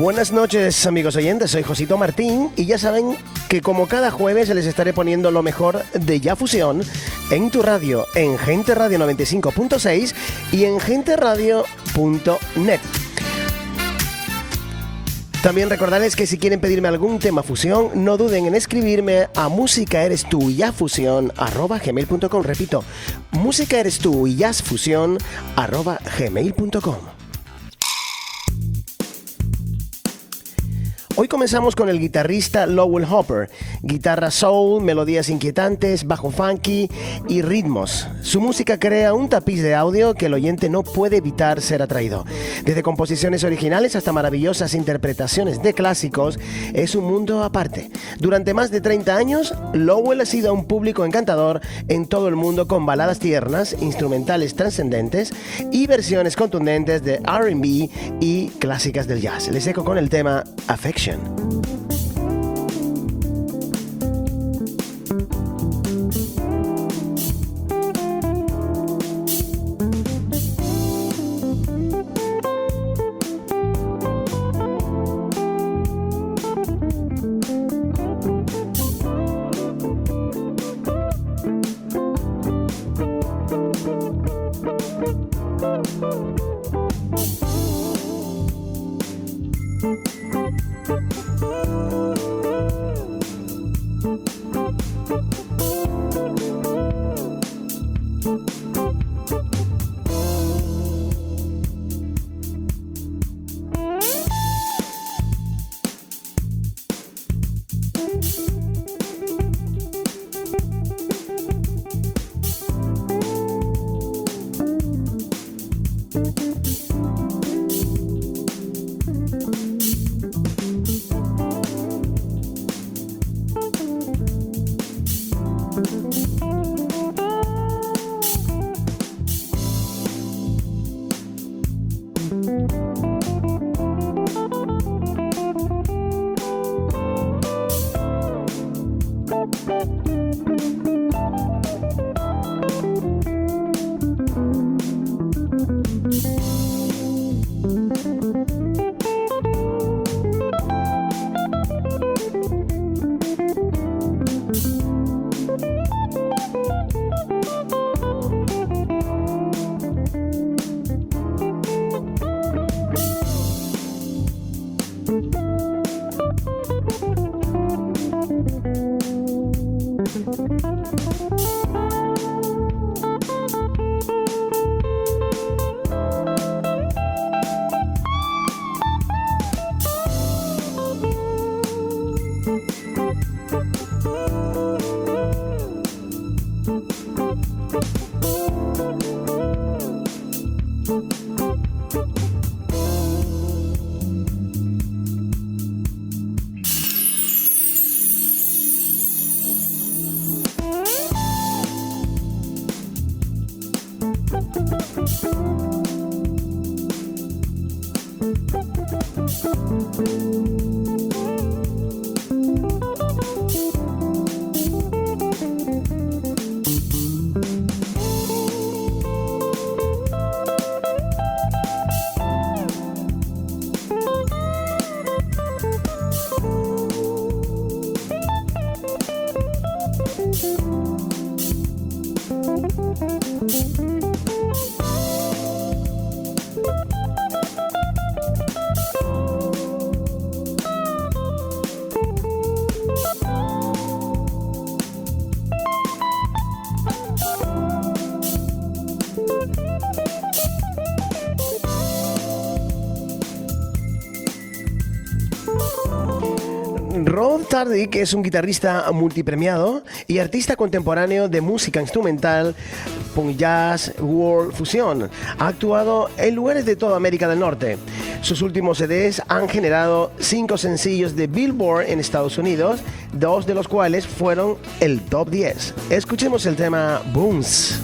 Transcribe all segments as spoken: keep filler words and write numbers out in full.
Buenas noches, amigos oyentes, soy Josito Martín y ya saben que como cada jueves les estaré poniendo lo mejor de Ya Fusión en tu radio, en Gente Radio noventa y cinco punto seis y en gente radio punto net. También recordarles que si quieren pedirme algún tema fusión, no duden en escribirme a musicaerestu y yafusión arroba gmail punto com. Repito, musicaerestu y yafusión arroba gmail punto com. Hoy comenzamos con el guitarrista Lowell Hopper, guitarra soul, melodías inquietantes, bajo funky y ritmos. Su música crea un tapiz de audio que el oyente no puede evitar ser atraído. Desde composiciones originales hasta maravillosas interpretaciones de clásicos, es un mundo aparte. Durante más de treinta años, Lowell ha sido un público encantador en todo el mundo con baladas tiernas, instrumentales trascendentes y versiones contundentes de R and B y clásicas del jazz. Les dejo con el tema Affection. Rod Tardick es un guitarrista multipremiado y artista contemporáneo de música instrumental, punk jazz, world fusión. Ha actuado en lugares de toda América del Norte. Sus últimos C Ds han generado cinco sencillos de Billboard en Estados Unidos, dos de los cuales fueron el top diez. Escuchemos el tema Booms.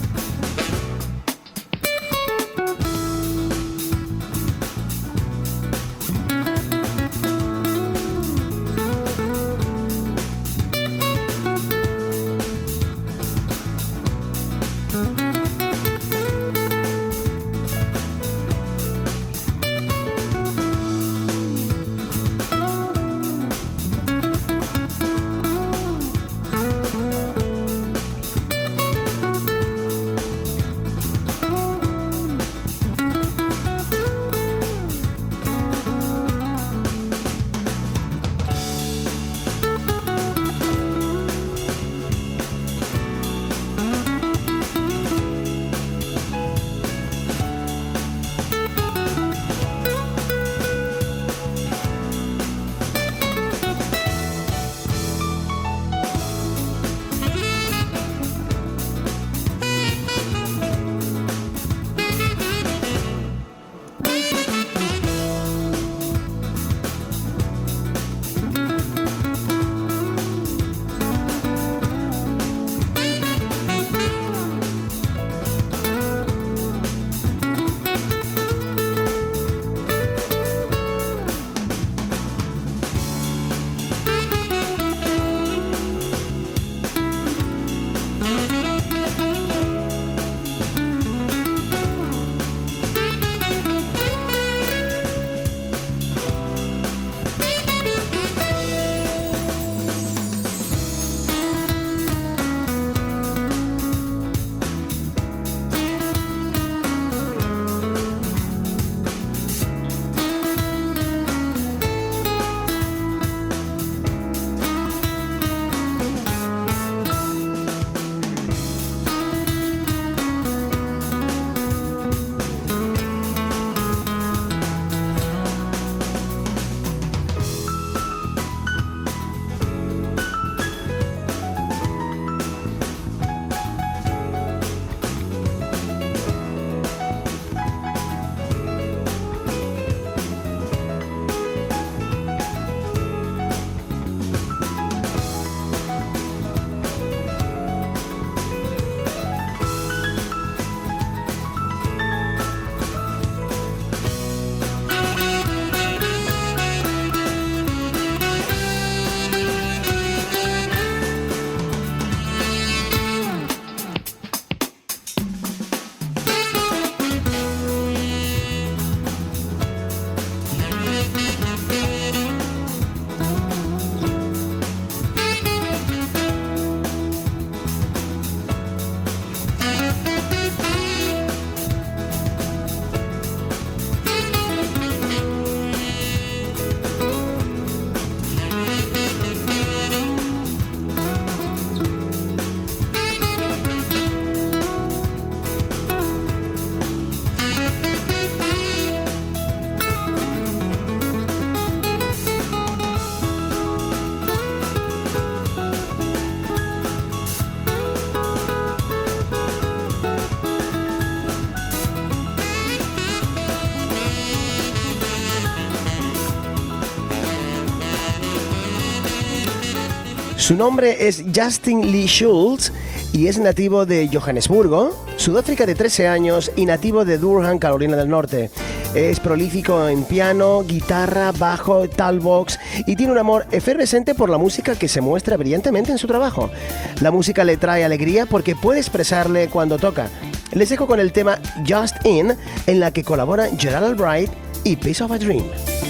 Su nombre es Justin Lee Schultz y es nativo de Johannesburgo, Sudáfrica, de trece años y nativo de Durham, Carolina del Norte. Es prolífico en piano, guitarra, bajo, talbox y tiene un amor efervescente por la música que se muestra brillantemente en su trabajo. La música le trae alegría porque puede expresarle cuando toca. Les dejo con el tema Just In, en la que colaboran Gerald Albright y Piece of a Dream.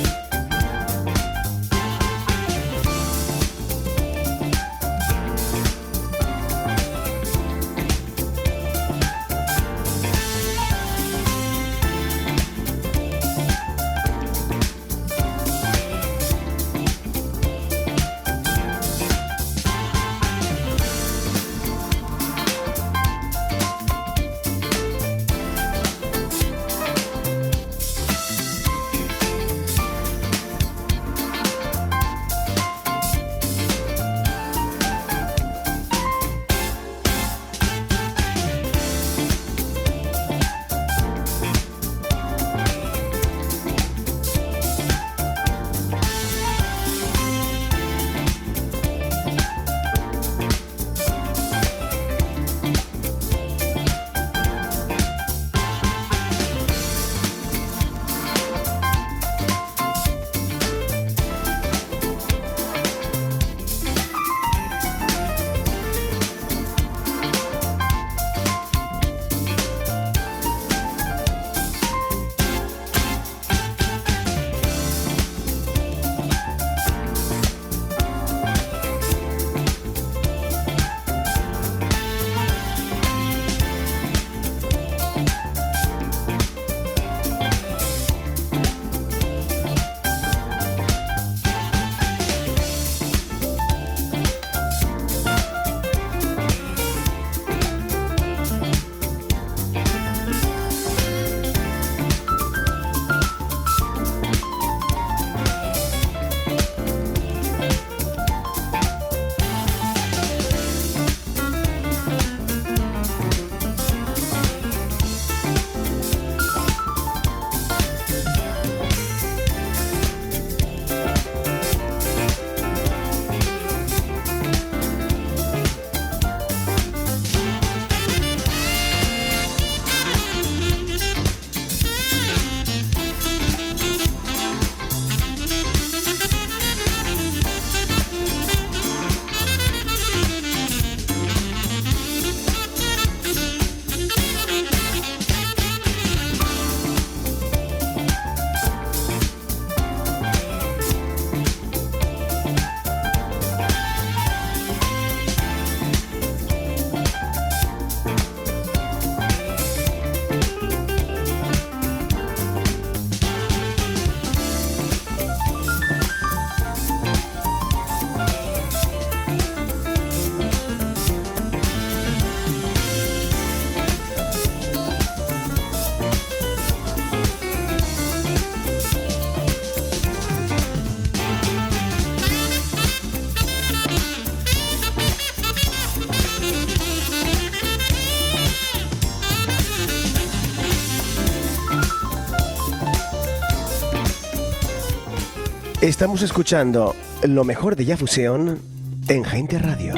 Estamos escuchando lo mejor de Jazz Fusión en Gente Radio.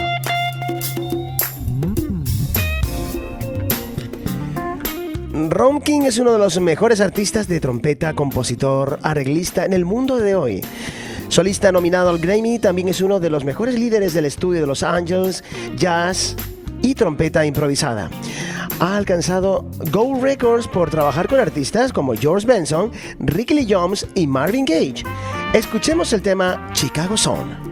Ron King es uno de los mejores artistas de trompeta, compositor, arreglista en el mundo de hoy. Solista nominado al Grammy, también es uno de los mejores líderes del estudio de Los Angeles, jazz y trompeta improvisada. Ha alcanzado Gold Records por trabajar con artistas como George Benson, Ricky Lee Jones y Marvin Gaye. Escuchemos el tema Chicago Sun.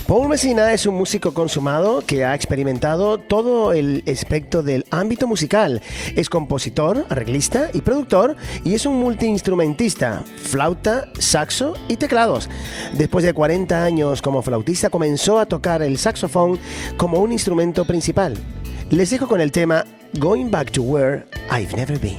Paul Messina es un músico consumado que ha experimentado todo el espectro del ámbito musical. Es compositor, arreglista y productor y es un multiinstrumentista, flauta, saxo y teclados. Después de cuarenta años como flautista comenzó a tocar el saxofón como un instrumento principal. Les dejo con el tema Going Back to Where I've Never Been.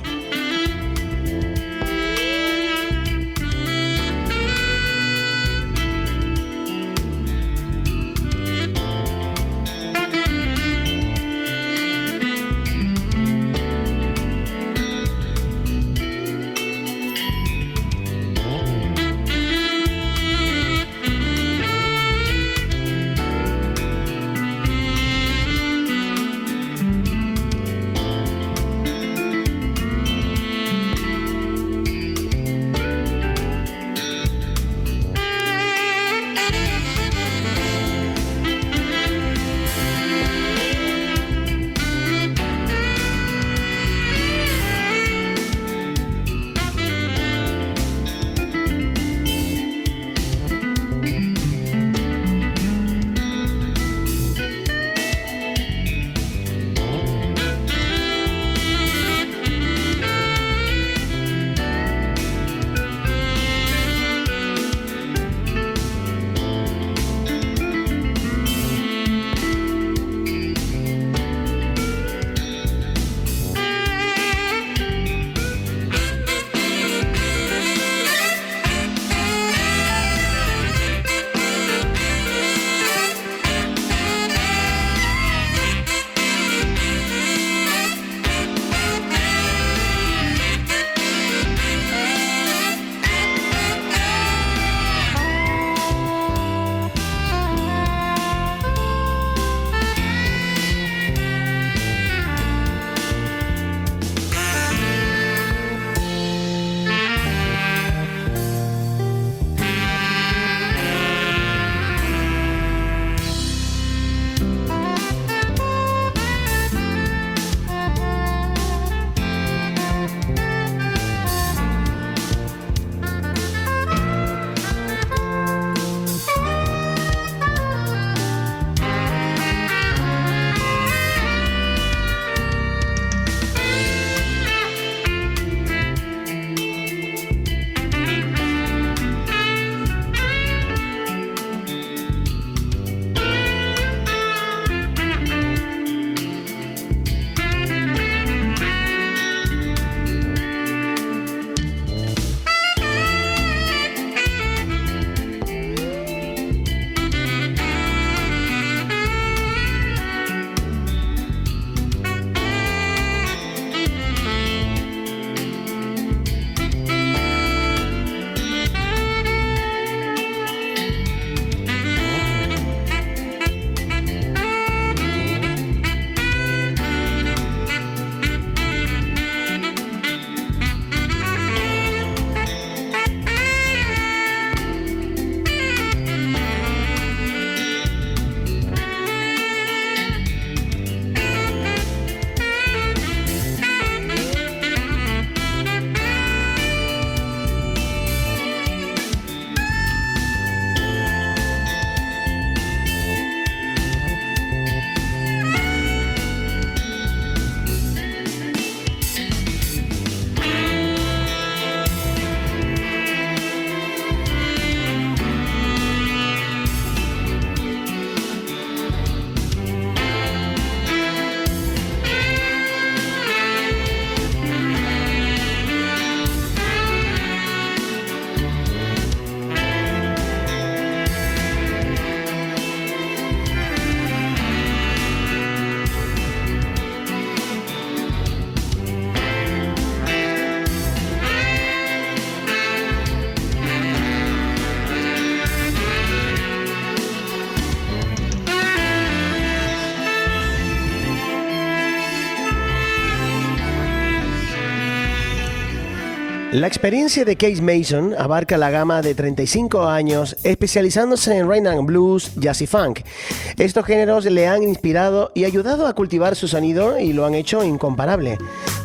La experiencia de Case Mason abarca la gama de treinta y cinco años, especializándose en rhythm and blues, jazz y funk. Estos géneros le han inspirado y ayudado a cultivar su sonido y lo han hecho incomparable.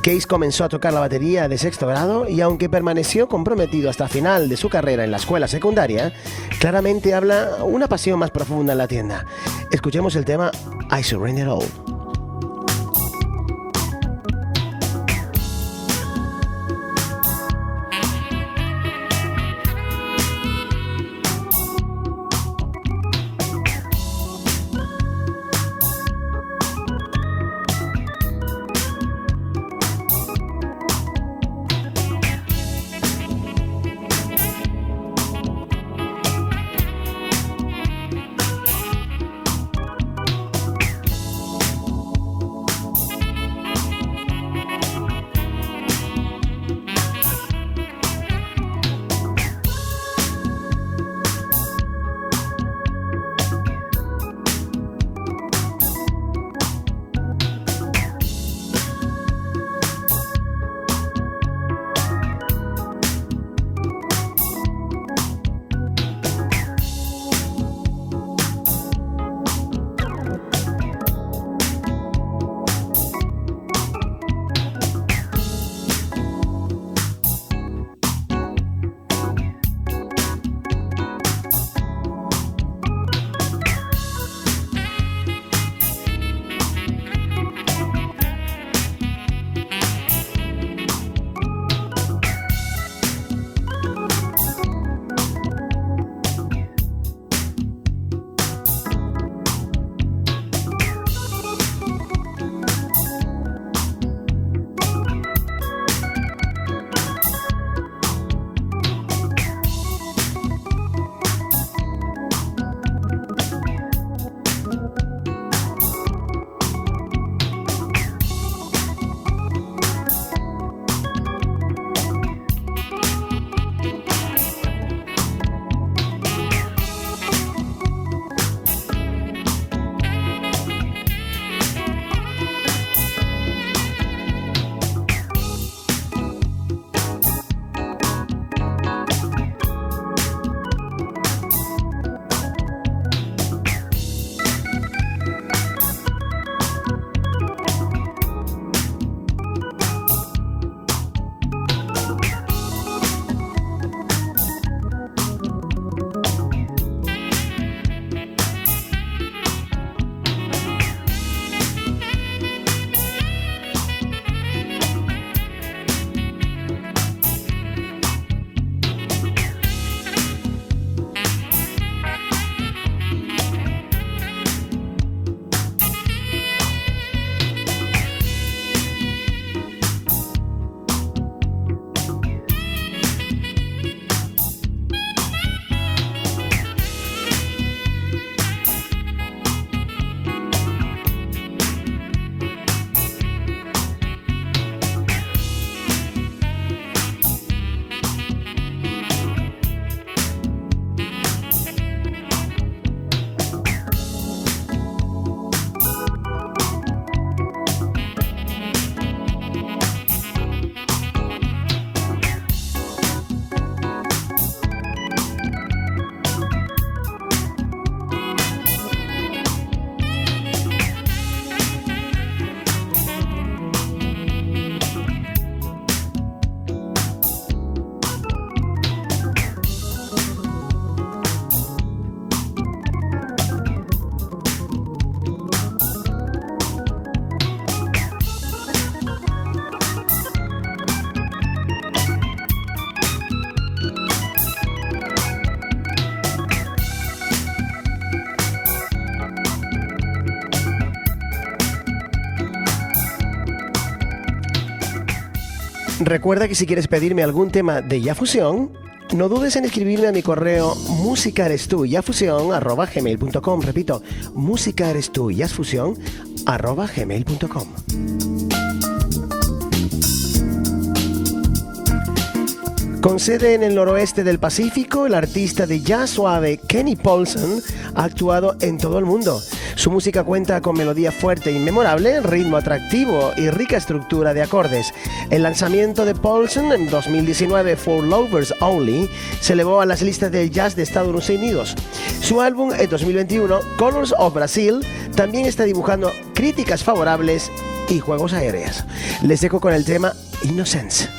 Case comenzó a tocar la batería de sexto grado y aunque permaneció comprometido hasta final de su carrera en la escuela secundaria, claramente habla una pasión más profunda en la tienda. Escuchemos el tema I Surrender All. Recuerda que si quieres pedirme algún tema de Ya Fusión, no dudes en escribirme a mi correo musicaerestuyafusión arroba gmail punto com. Repito, musicaerestuyafusión arroba gmail punto com. Con sede en el noroeste del Pacífico, el artista de jazz suave Kenny Paulson ha actuado en todo el mundo. Su música cuenta con melodía fuerte y memorable, ritmo atractivo y rica estructura de acordes. El lanzamiento de Paulson en dos mil diecinueve, For Lovers Only, se elevó a las listas del jazz de Estados Unidos. Su álbum en dos mil veintiuno, Colors of Brazil, también está dibujando críticas favorables y juegos aéreos. Les dejo con el tema Innocence.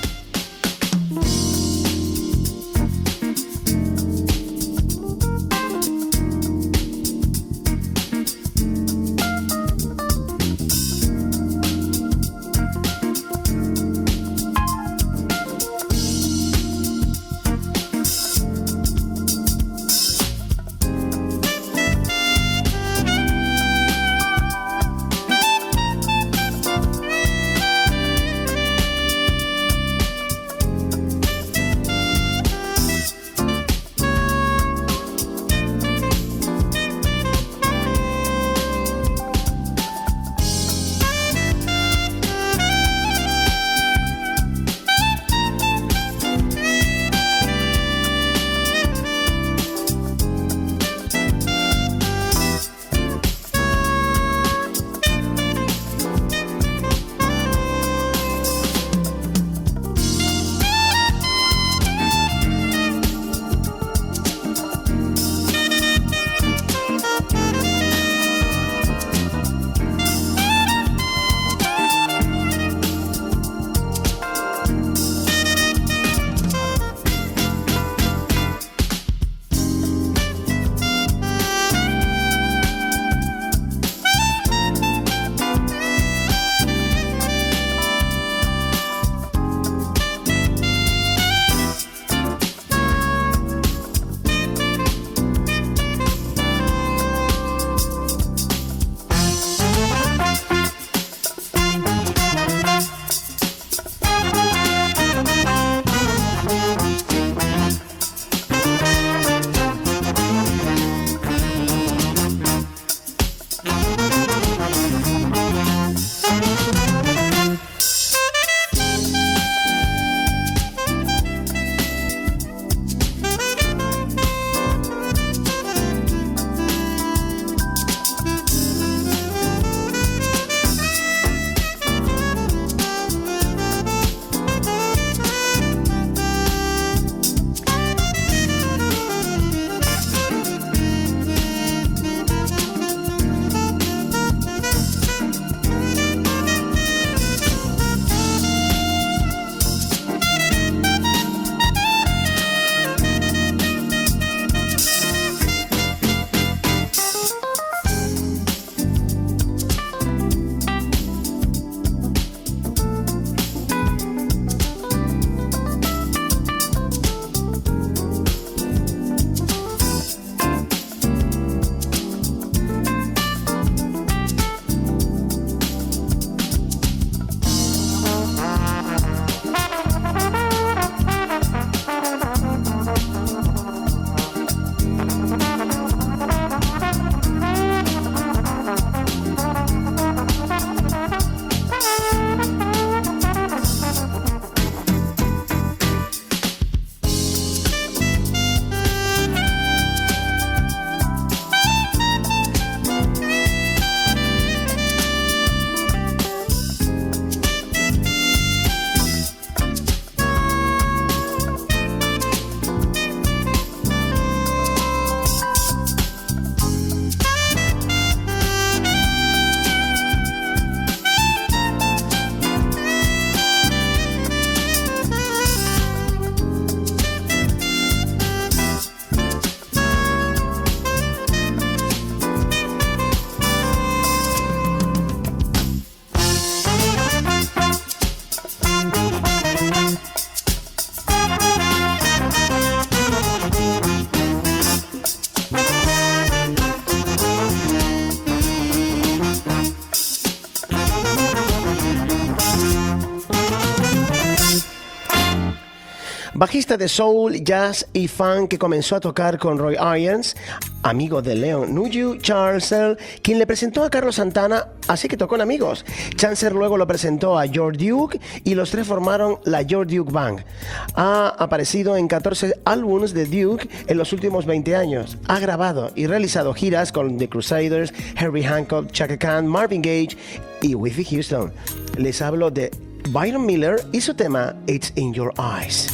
Bajista de soul, jazz y funk que comenzó a tocar con Roy Ayers, amigo de Leon Nuyu, Chancellor, quien le presentó a Carlos Santana, así que tocó en Amigos. Chancellor luego lo presentó a George Duke y los tres formaron la George Duke Band. Ha aparecido en catorce álbumes de Duke en los últimos veinte años. Ha grabado y realizado giras con The Crusaders, Herbie Hancock, Chaka Khan, Marvin Gaye y Whitney Houston. Les hablo de Byron Miller y su tema It's in Your Eyes.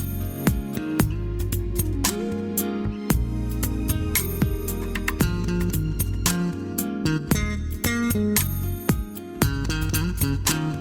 Thank you.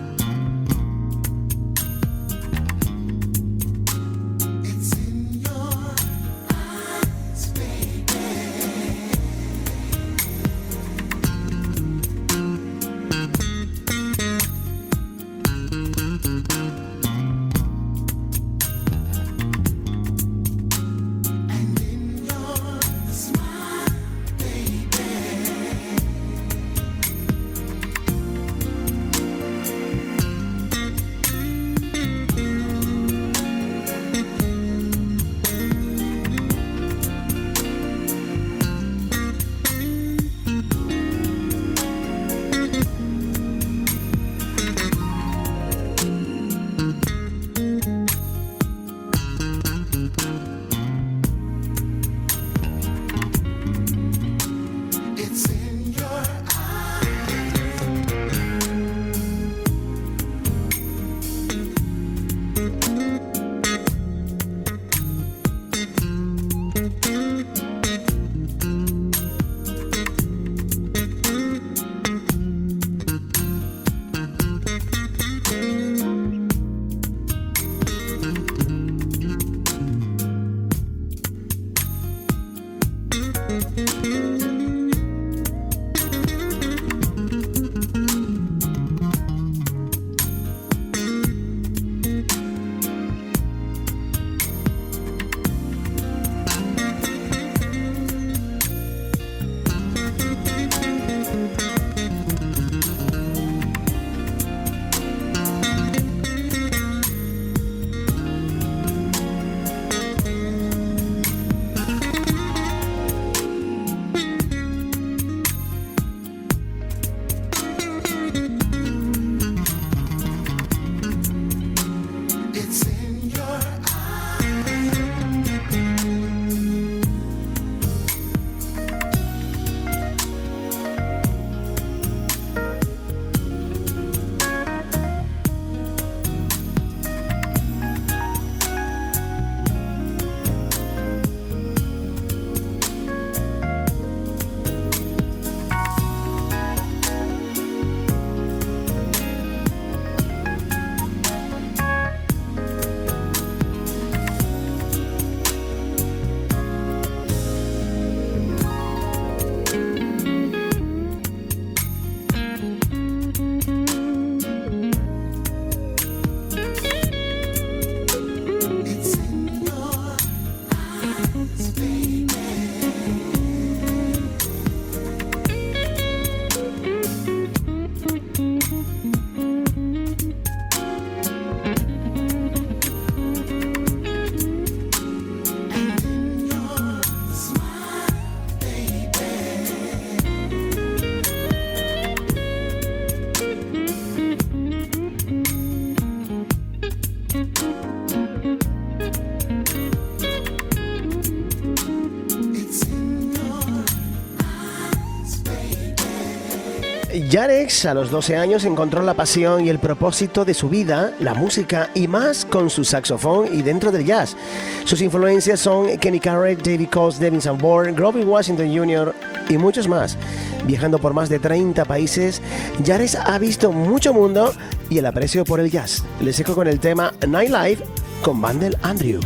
Jarex a los doce años encontró la pasión y el propósito de su vida, la música y más con su saxofón y dentro del jazz. Sus influencias son Kenny Garrett, David Coles, Devin Sanborn, Grover Washington junior y muchos más. Viajando por más de treinta países, Jarex ha visto mucho mundo y el aprecio por el jazz. Les dejo con el tema Nightlife con Vandel Andrew.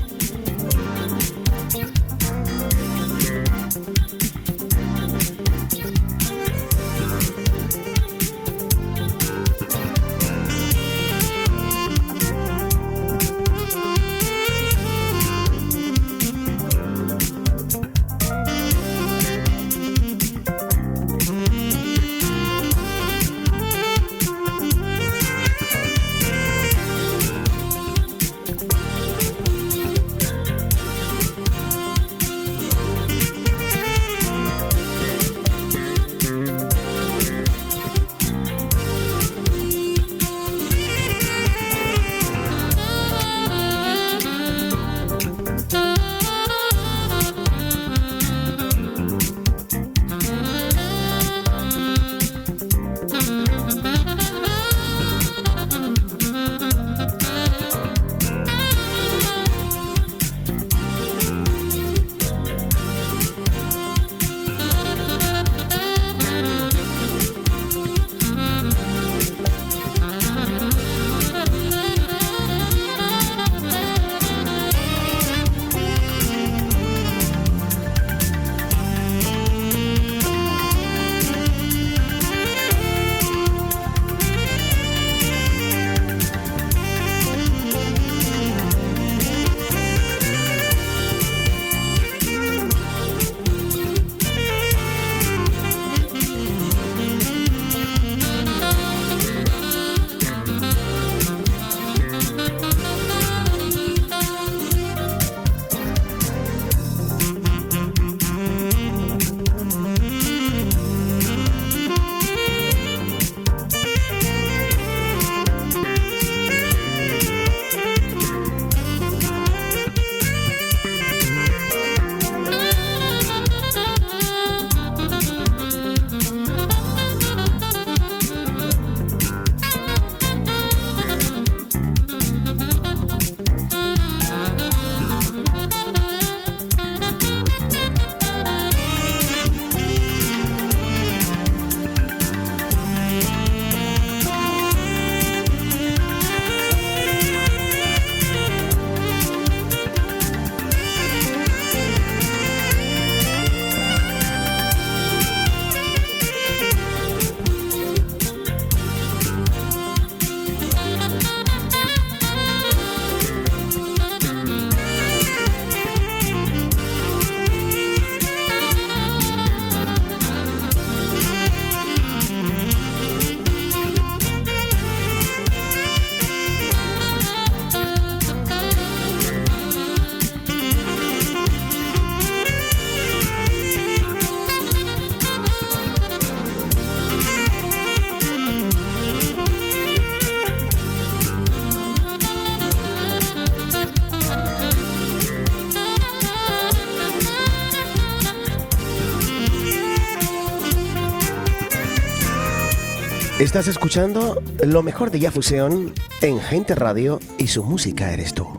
Estás escuchando lo mejor de Jazz Fusión en Gente Radio y su música eres tú.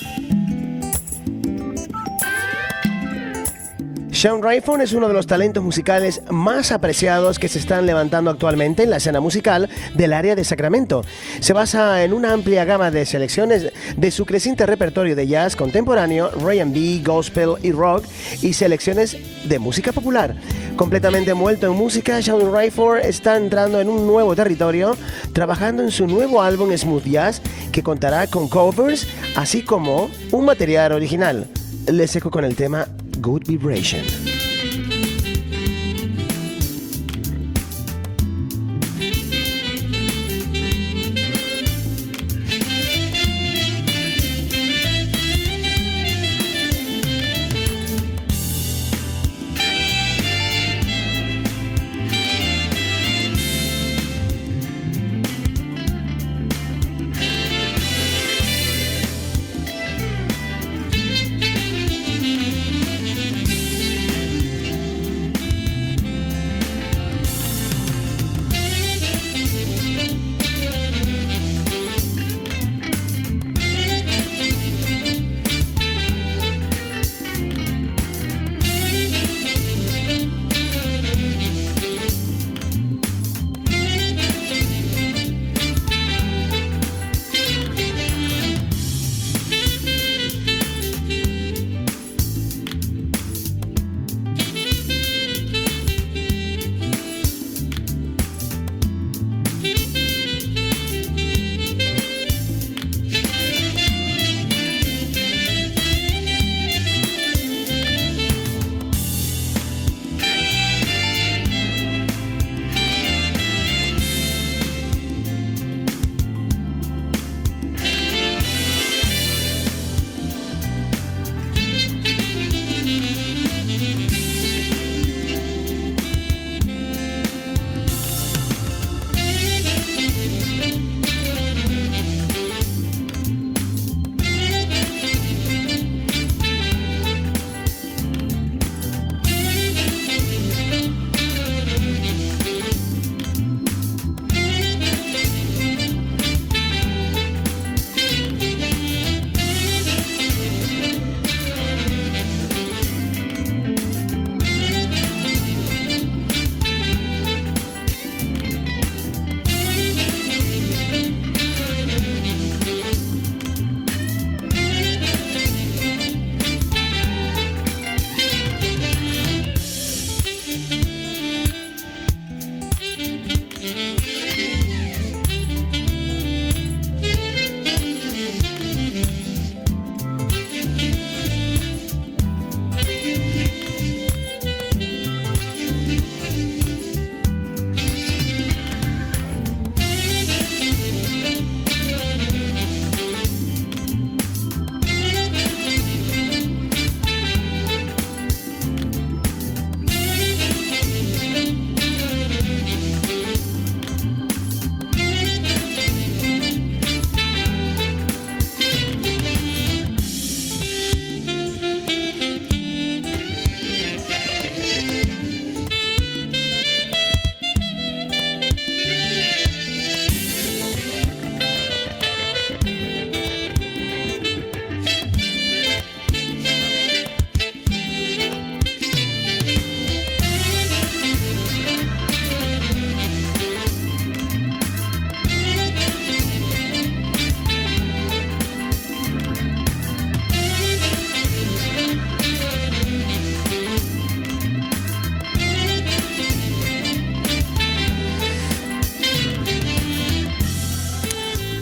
Shawn Rayford es uno de los talentos musicales más apreciados que se están levantando actualmente en la escena musical del área de Sacramento. Se basa en una amplia gama de selecciones de su creciente repertorio de jazz contemporáneo, R and B, gospel y rock, y selecciones de música popular. Completamente envuelto en música, Shawn Rayford está entrando en un nuevo territorio, trabajando en su nuevo álbum Smooth Jazz, que contará con covers, así como un material original. Les dejo con el tema Good Vibration.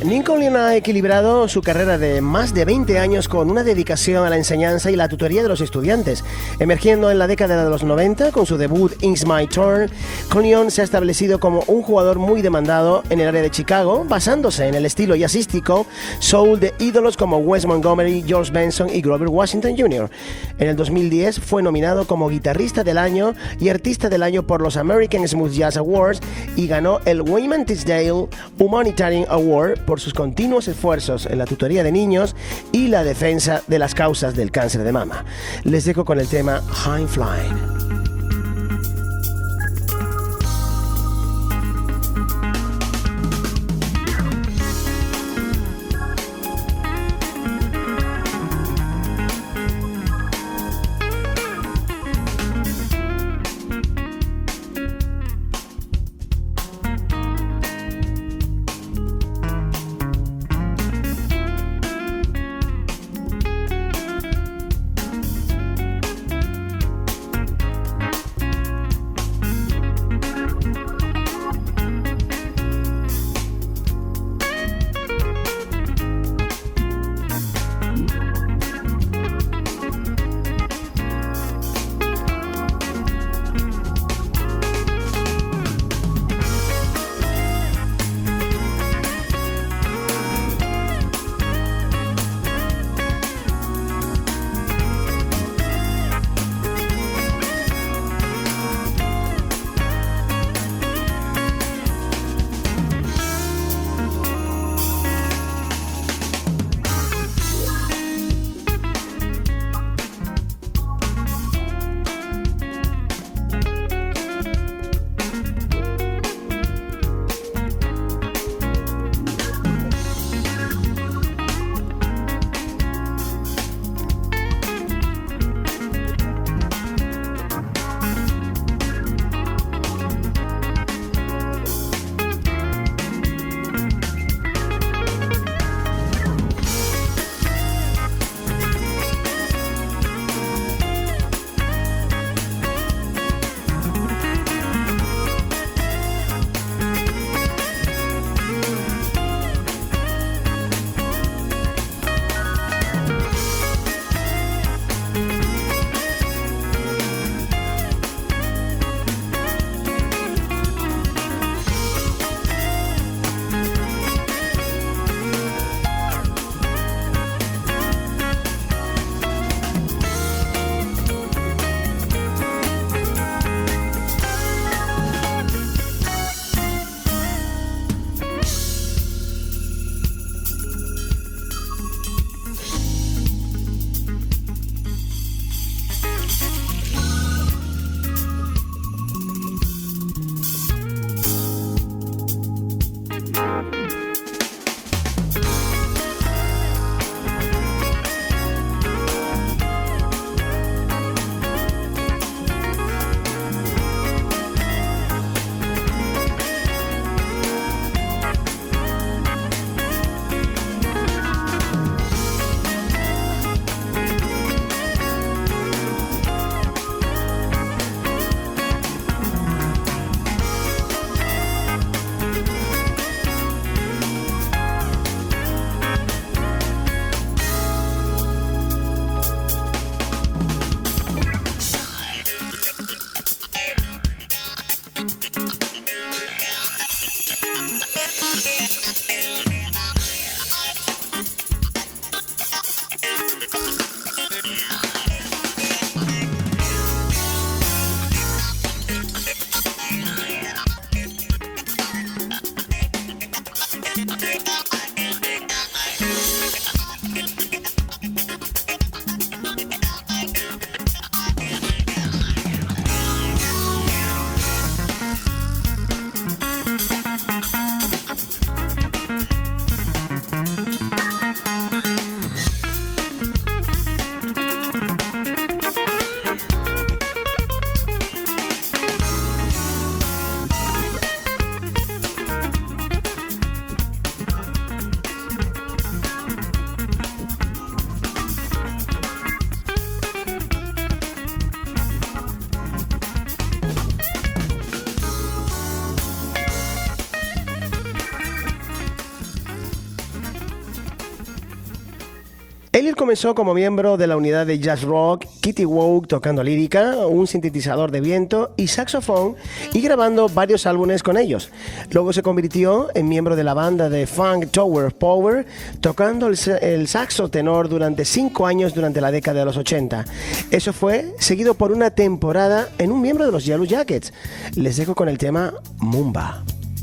Lincoln ha equilibrado su carrera de más de veinte años con una dedicación a la enseñanza y la tutoría de los estudiantes. Emergiendo en la década de los noventa con su debut It's My Turn, Connion se ha establecido como un jugador muy demandado en el área de Chicago, basándose en el estilo jazzístico soul de ídolos como Wes Montgomery, George Benson y Grover Washington junior En el dos mil diez fue nominado como Guitarrista del Año y Artista del Año por los American Smooth Jazz Awards y ganó el Wayman Tisdale Humanitarian Award por sus continuos esfuerzos en la tutoría de niños y la defensa de las causas del cáncer de mama. Les dejo con el tema High Flying. Elliot comenzó como miembro de la unidad de jazz rock Kitty Woke tocando lírica, un sintetizador de viento y saxofón y grabando varios álbumes con ellos. Luego se convirtió en miembro de la banda de funk Tower of Power, tocando el, el saxo tenor durante cinco años durante la década de los ochenta. Eso fue seguido por una temporada en un miembro de los Yellow Jackets. Les dejo con el tema Mumba.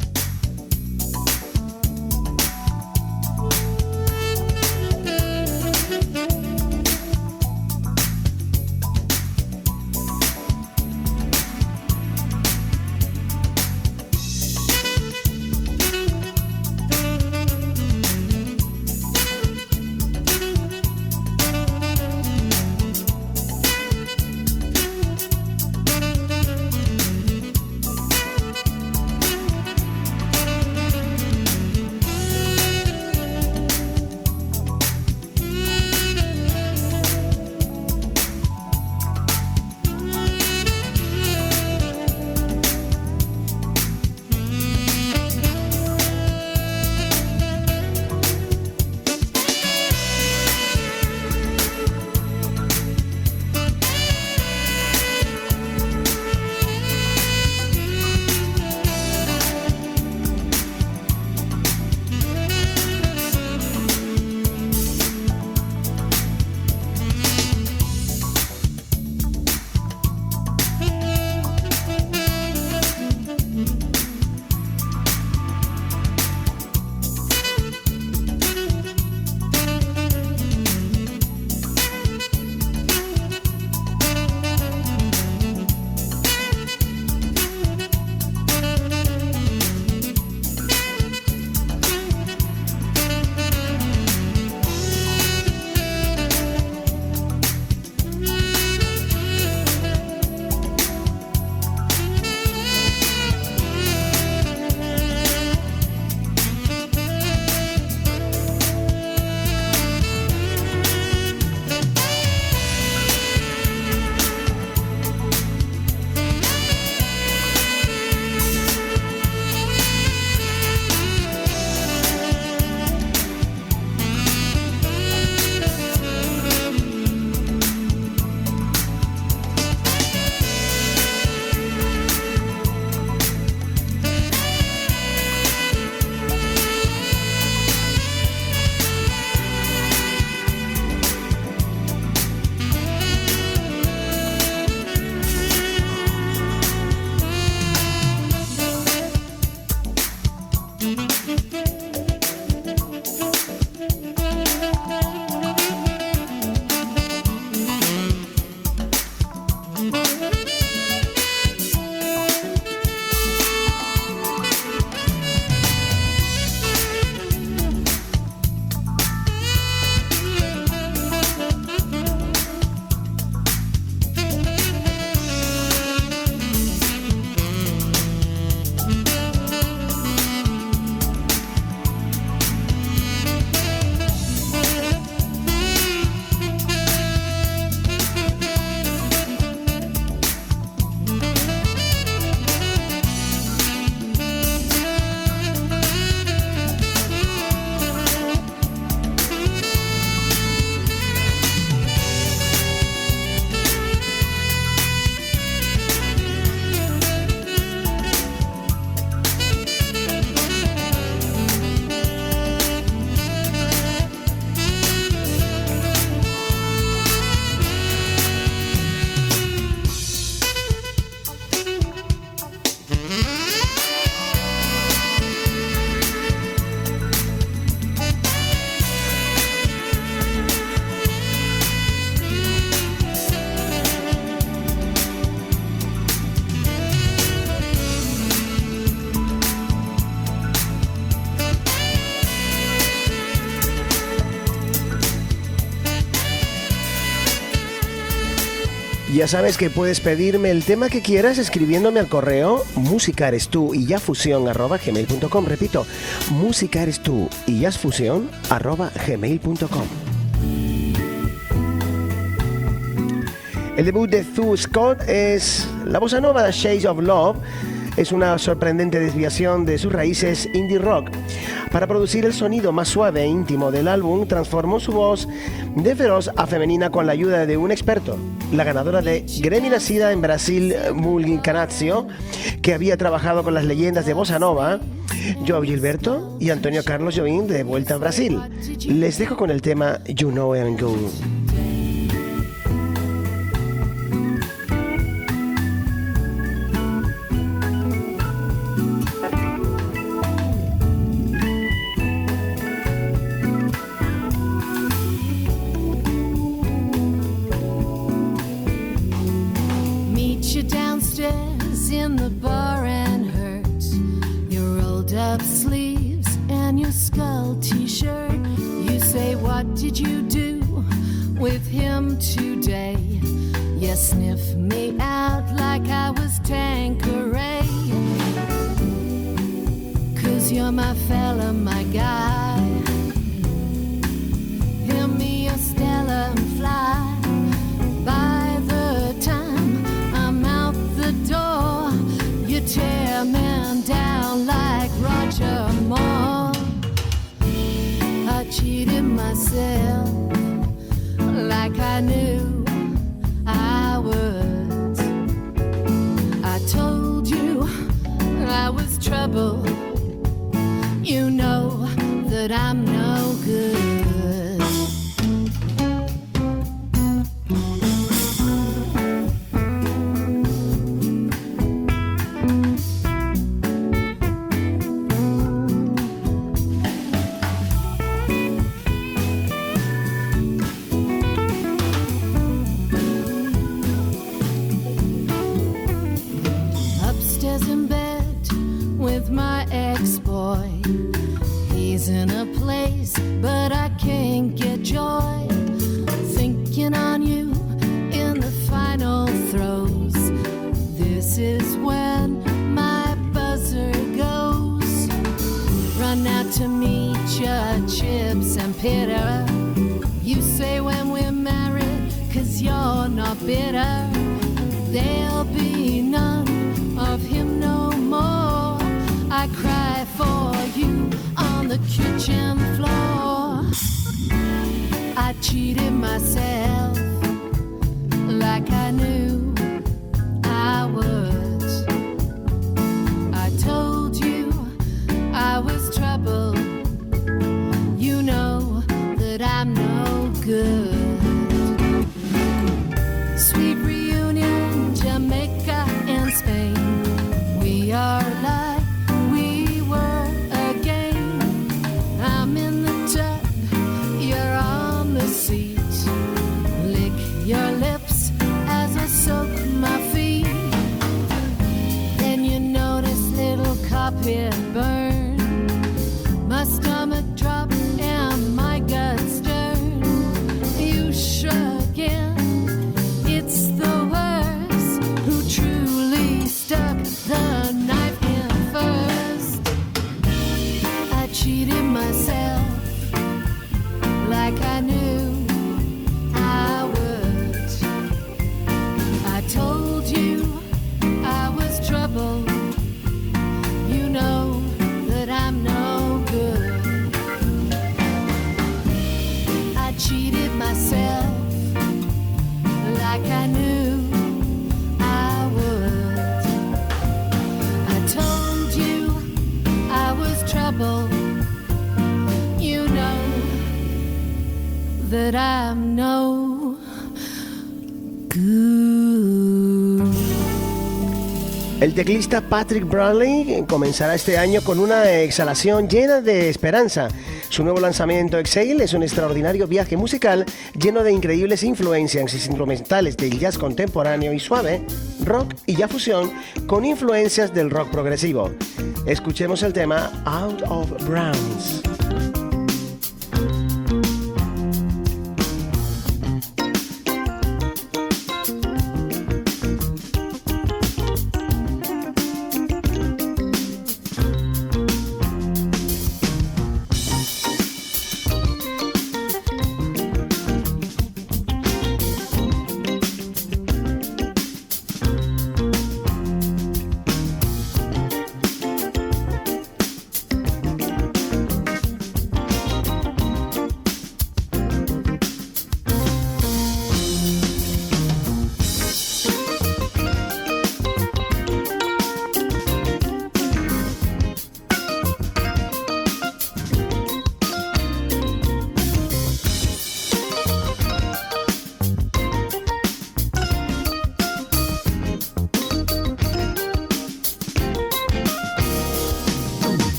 Ya sabes que puedes pedirme el tema que quieras escribiéndome al correo musicaerestu y yafusión arroba gmail punto com. Repito, musicaerestu y yafusión arroba gmail punto com. El debut de Thu Scott es la bossa nova Shades of Love, es una sorprendente desviación de sus raíces indie rock. Para producir el sonido más suave e íntimo del álbum, transformó su voz de feroz a femenina con la ayuda de un experto, la ganadora de Grammy nacida en Brasil, Mulgi Canazio, que había trabajado con las leyendas de Bossa Nova, João Gilberto y Antonio Carlos Jobim, de vuelta a Brasil. Les dejo con el tema You Know I'm Good. Sniff me out like I was Tanqueray, 'cause you're my fella, my guy. Hear me a Stella and fly. By the time I'm out the door, you tear me down like Roger Moore. I cheated myself like I knew I would. I told you I was trouble. You know that I'm no good. In a place, but I can't get joy. Thinking on you in the final throes. This is when my buzzer goes. Run out to meet your chips and pitter. You say when we're married, 'cause you're not bitter. There'll be none of him no more. I cry for you on the kitchen floor. I cheated myself like I knew I would. I told you I was trouble. You know that I'm no good. Sweet reunion, Jamaica and Spain. We are alive. Your lips as I soak my feet. Then you notice little carpet burn. My stomach drop and my guts turn. You shrug in, it's the worst. Who truly stuck the knife in first? I cheated myself like I knew I would. Told you I was trouble. You know that I'm no good. I cheated myself like I knew I would. I told you I was trouble. You know that I'm no good. El teclista Patrick Bradley comenzará este año con una exhalación llena de esperanza. Su nuevo lanzamiento, Exhale, es un extraordinario viaje musical lleno de increíbles influencias instrumentales del jazz contemporáneo y suave, rock y ya fusión con influencias del rock progresivo. Escuchemos el tema Out of Browns.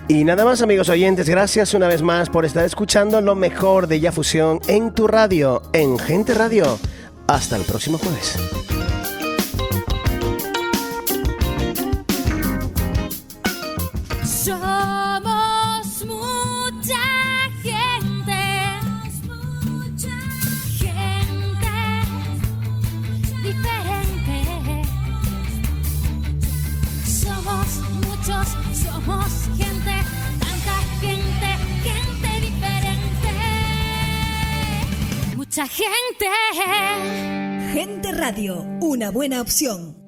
Y nada más, amigos oyentes, gracias una vez más por estar escuchando lo mejor de Ya Fusión en tu radio, en Gente Radio. Hasta el próximo jueves. Somos mucha gente, mucha gente diferente. Somos muchos, somos gente, tanta gente, gente diferente. Mucha gente. Gente Radio, una buena opción.